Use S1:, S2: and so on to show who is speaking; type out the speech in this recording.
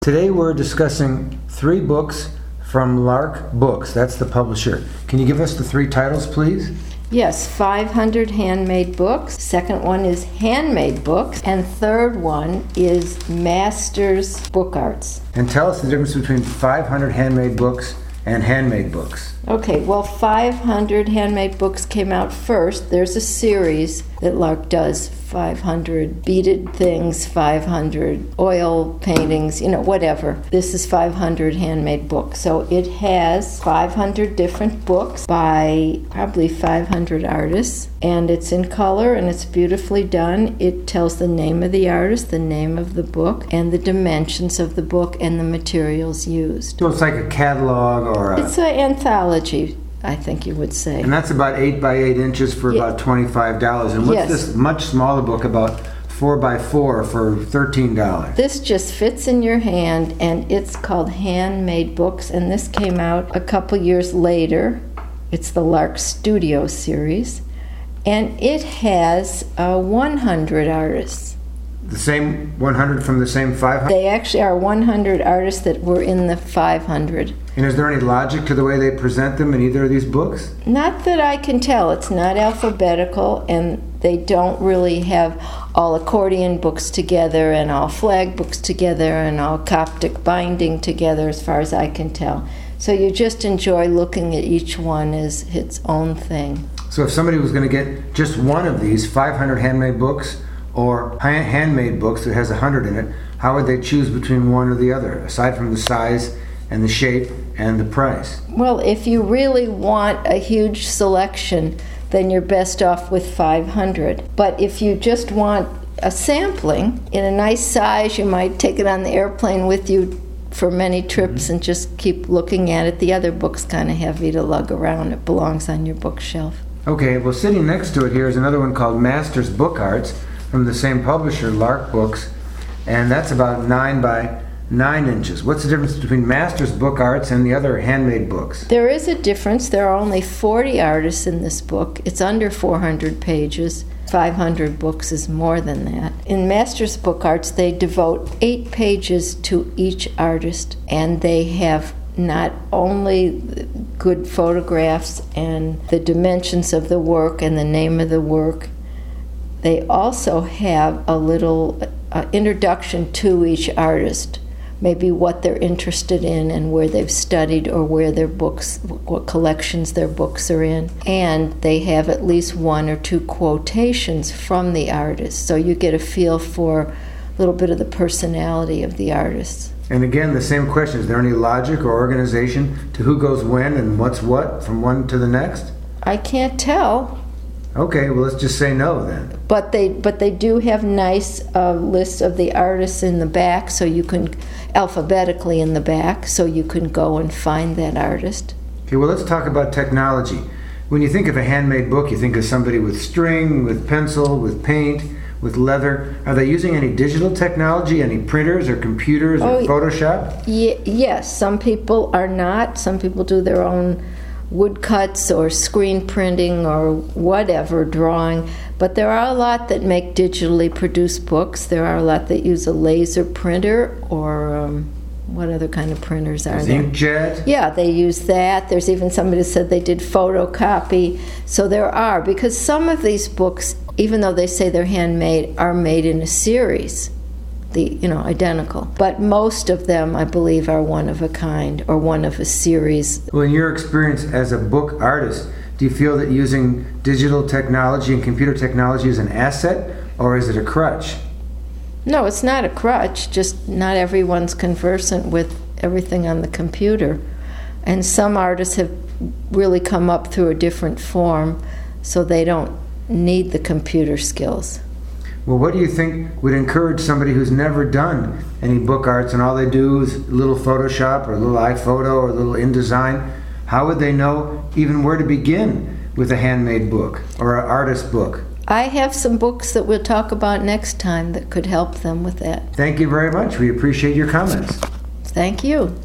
S1: Today we're discussing 3 books from Lark Books. That's the publisher. Can you give us the 3 titles, please?
S2: Yes, 500 Handmade Books. Second one is Handmade Books. And third one is Masters Book Arts.
S1: And tell us the difference between 500 handmade books and handmade books.
S2: Okay, well, 500 Handmade Books came out first. There's a series that Lark does, 500 beaded things, 500 oil paintings, whatever. This is 500 Handmade Books. So it has 500 different books by probably 500 artists, and it's in color and it's beautifully done. It tells the name of the artist, the name of the book, and the dimensions of the book and the materials used.
S1: So it's like a catalog or
S2: It's an anthology, I think you would say.
S1: And that's about 8 by 8 inches for about $25. And what's
S2: Yes.
S1: this much smaller book, about 4 by 4 for $13?
S2: This just fits in your hand, and it's called Handmade Books, and this came out a couple years later. It's the Lark Studio series, and it has 100 artists.
S1: The same 100 from the same 500?
S2: They actually are 100 artists that were in the 500.
S1: And is there any logic to the way they present them in either of these books?
S2: Not that I can tell. It's not alphabetical, and they don't really have all accordion books together and all flag books together and all Coptic binding together, as far as I can tell. So you just enjoy looking at each one as its own thing.
S1: So if somebody was going to get just one of these 500 handmade books or handmade books that has 100 in it, how would they choose between one or the other, aside from the size and the shape and the price?
S2: Well, if you really want a huge selection, then you're best off with 500. But if you just want a sampling in a nice size, you might take it on the airplane with you for many trips and just keep looking at it. The other book's kind of heavy to lug around. It belongs on your bookshelf.
S1: Okay, well, sitting next to it here is another one called Masters Book Arts from the same publisher, Lark Books, and that's about 9 by 9 inches. What's the difference between Masters Book Arts and the other handmade books?
S2: There is a difference. There are only 40 artists in this book. It's under 400 pages. 500 books is more than that. In Masters Book Arts, they devote 8 pages to each artist, and they have not only good photographs and the dimensions of the work and the name of the work, they also have a little introduction to each artist, maybe what they're interested in and where they've studied or where their books, what collections their books are in. And they have at least 1 or 2 quotations from the artist, so you get a feel for a little bit of the personality of the artists.
S1: And again, the same question, is there any logic or organization to who goes when and what's what from one to the next?
S2: I can't tell.
S1: Okay, well, let's just say no then.
S2: But they do have nice lists of the artists in the back, so you can, alphabetically in the back, so you can go and find that artist.
S1: Okay, well, let's talk about technology. When you think of a handmade book, you think of somebody with string, with pencil, with paint, with leather. Are they using any digital technology, any printers or computers or Photoshop?
S2: Yes, some people are not. Some people do their own woodcuts or screen printing or whatever, drawing. But there are a lot that make digitally produced books. There are a lot that use a laser printer or what other kind of printers are there?
S1: Inkjet?
S2: Yeah, they use that. There's even somebody that said they did photocopy. So there are, because some of these books, even though they say they're handmade, are made in a series. Identical. But most of them, I believe, are one of a kind or one of a series.
S1: Well, in your experience as a book artist, do you feel that using digital technology and computer technology is an asset, or is it a crutch?
S2: No, it's not a crutch, just not everyone's conversant with everything on the computer. And some artists have really come up through a different form, so they don't need the computer skills.
S1: Well, what do you think would encourage somebody who's never done any book arts and all they do is a little Photoshop or a little iPhoto or a little InDesign? How would they know even where to begin with a handmade book or an artist book?
S2: I have some books that we'll talk about next time that could help them with that.
S1: Thank you very much. We appreciate your comments.
S2: Thank you.